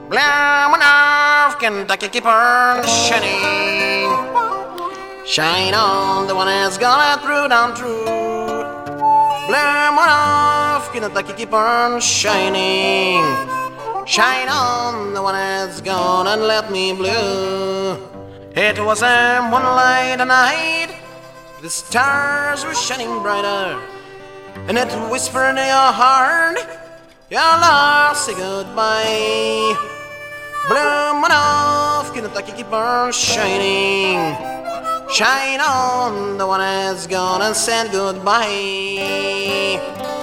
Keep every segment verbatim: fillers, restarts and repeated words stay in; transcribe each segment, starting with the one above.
Blowing off, Kentucky keep on shining. Shine on, the one that's gonna through down through. Blowing off, Kentucky keep on shining. Shine on, the one that's gonna let me blue. It was a moonlight night, the stars were shining brighter, and it whispered in your heart, your love, say goodbye. Blooming off, Kentucky keep on shining. Shine on, the one that's gonna say goodbye.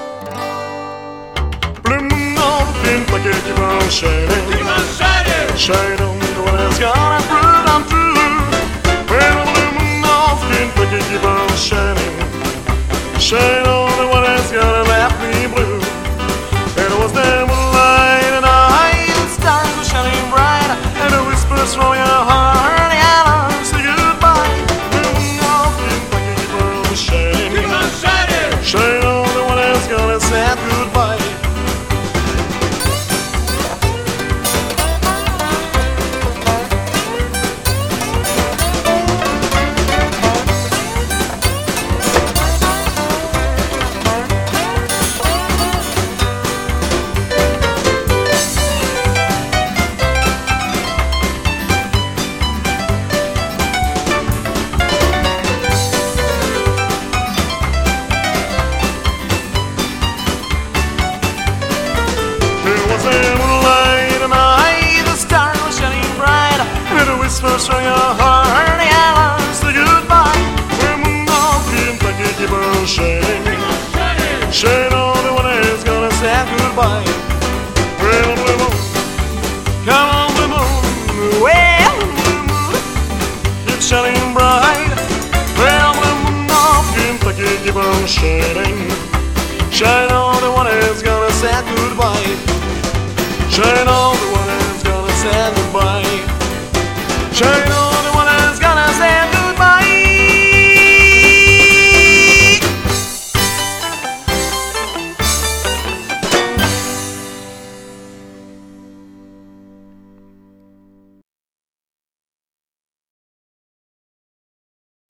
Blooming off, Kentucky keep on shining. Keep on shining. Shine on, the one that's gonna through down through. Well, blooming off, Kentucky keep on shining. Shine on, the one that's gonna let me blue. It was the moonlight and I, the stars were shining bright, and the whispers from your heart, and I say goodbye. Blooming off, Kentucky keep on shining. Keep on shining. Shine on, the one that's gonna say goodbye. Whispers from your heart, and I say goodbye. Women of Kentucky keep on shining. Shine on, the one that's gonna say goodbye. Well, blue moon, come on, blue moon. Well, blue moon, keep shining bright. Well, blue moon of Kentucky keep on shining. Shine on, the one that's gonna say goodbye. Shine on, the one that's gonna say goodbye. Shine